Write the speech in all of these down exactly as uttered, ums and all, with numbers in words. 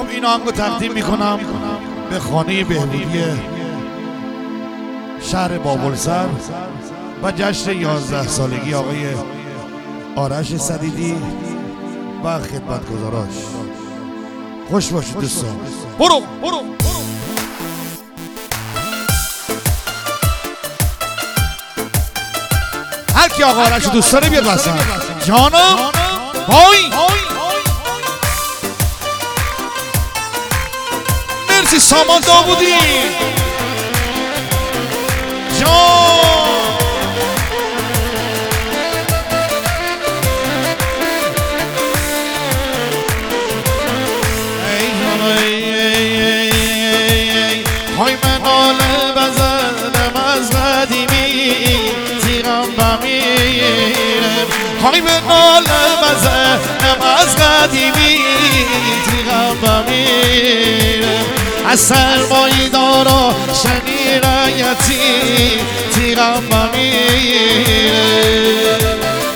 خب این آهنگو تقدیم میکنم به خانه بهبودی شهر بابلسر و جشن یازده سالگی آقای آرش صدیدی و خدمتگزاراش. خوش باشید دوستان. برو برو هر کی آقا آرش دوست داره بیاد واسه جانم. وای مرسی سامان داوودی جان. های من حاله بزنم از قدیمی تیغم بمیرم. های من حاله بزنم از قدیمی تیغم بمیرم. از سرمایی دارا شنی رایتی تیغم بمیرم.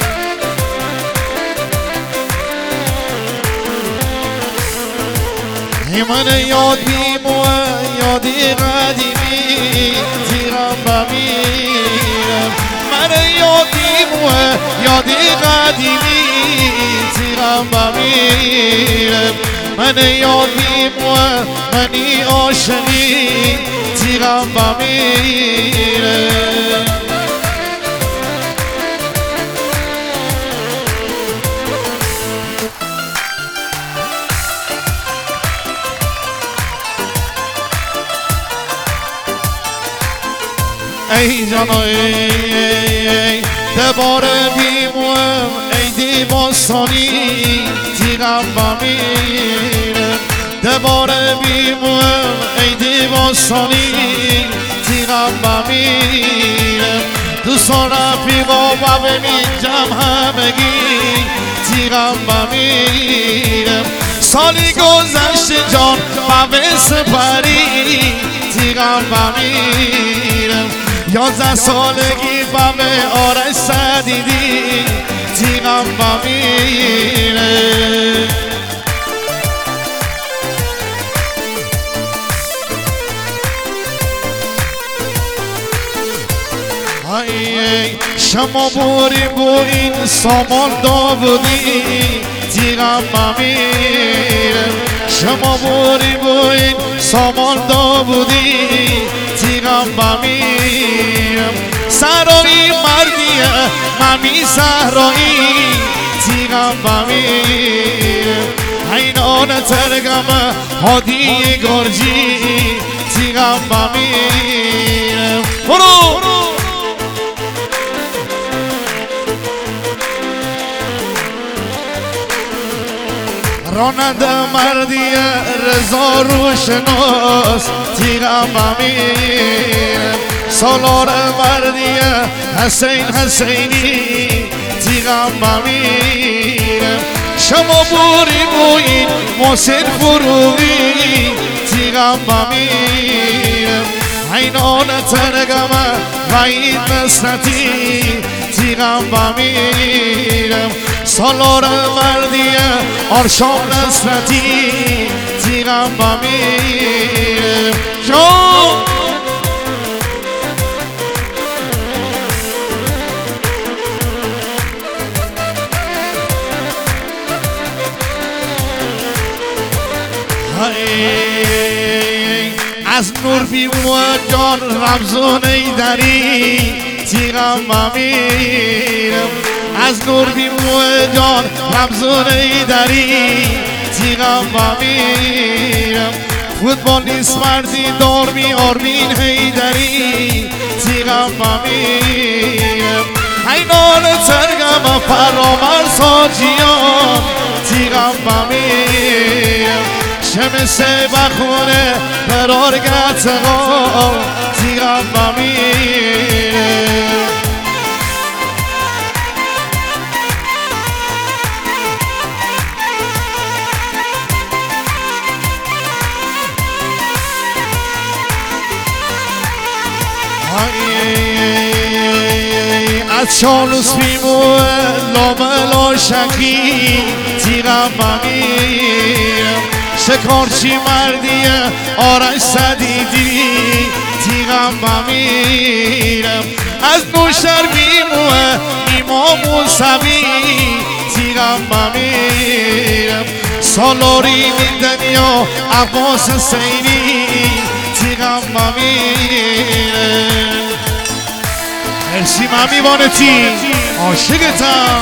من یاد بیمو یادی قدیمی تیغم بمیرم. من یاد بیمو یادی قدیمی تیغم بمیرم. من یاد بیمو منی عاشقی تیغم بمیرم. ای جان ای دباره بیموم ای دیباستانی تیغم بمیرم. دباره بیموم ای دیباستانی تیغم بمیرم. دوستان رفیقا و ببینجم همگی تیغم بمیرم. سالی گذشته جان و سپری تیغم بمیرم. یازده سالگی بم آرش صدیدی تیغم بمیره. شما بوری بو این سامان داوودی تیغم بمیره. شما بوری بو این سامان داوودی تیغم بمیرم. سرایی مردیه ممی سرایی تیغم بمیرم. حینان ترگم هادی گرجی تیغم بمیرم. برو راننده مردیه رضا روشناس تیغم بمیرم. سالار مردیه حسین حسینی تیغم بمیرم. شما بوری بوین محسن فروغی تیغم بمیرم. حینان ترگم وعید نصرتی تیغم بمیرم. سالار مردیه آرشام نصرتی تیغم بمیرم. جان از نور بیمو جان رمزون ایدری تیغم بمیرم. از نور بیمو جان رمزون ایدری تیغم بمیرم. فوتبال نیست مردی دارمی آرمین هیدری تیغم بمیرم. حینان ترگم فرامر ساجیان تیغم بمیرم. شمسه بخونه برار گتقا تیغم بمیرم. از چالوس بیمو لاملا شکی تیغم بمیرم. شکارچی مردیه آرش صدیدی تیغم بمیرم از نوشر بیموه ایمام موسوی تیغم بمیرم سالاری دنیا عباس سینی تیغم بمیرم مرسی ممی بانتی عاشقتم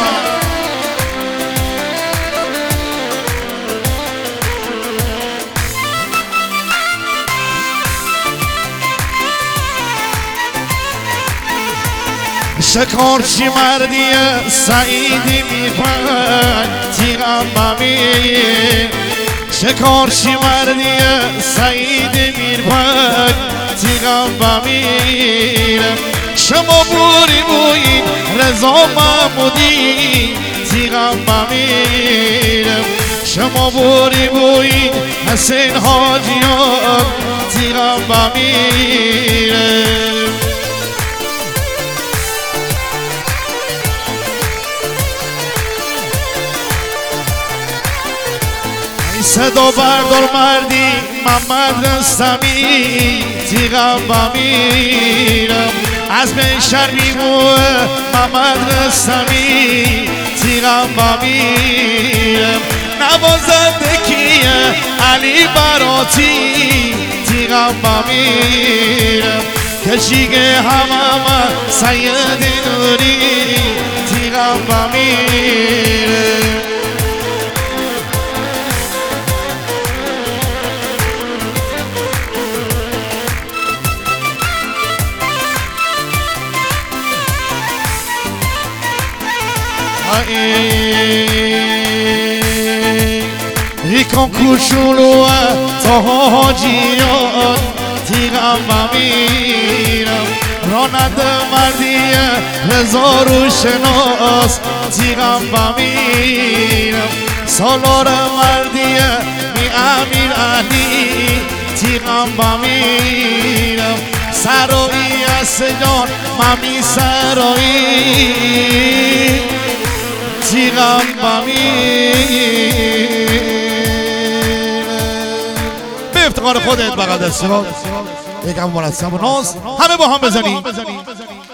شکارچی مردیه سعیدی میپن تیغم بمیر شکارچی مردیه سعیدی میپن تیغم بمیرم شما بوری بویید رضا محمودی تیغم بمیرم شما بوری بویید حسین حاجیان تیغم بمیرم صدا بردار مردی محمد رستمی تیغم بمیرم از من شرمی موه محمد رستمی تیغم بمیرم نوازنده کیه علی براتی تیغم بمیرم کشیگه همه سید نوری تیغم بمیرم ریکان کوچولو تا حاجیان تیغم بمیرم راننده مردیه رضا رو شناس تیغم بمیرم سالار مردیه می امیر علی تیغم بمیرم سرایی از جان ممی سرایی تیغم بمیرم به افتخار خودت بغل دستی ها یکم مرسم و ناز همه با هم بزنیم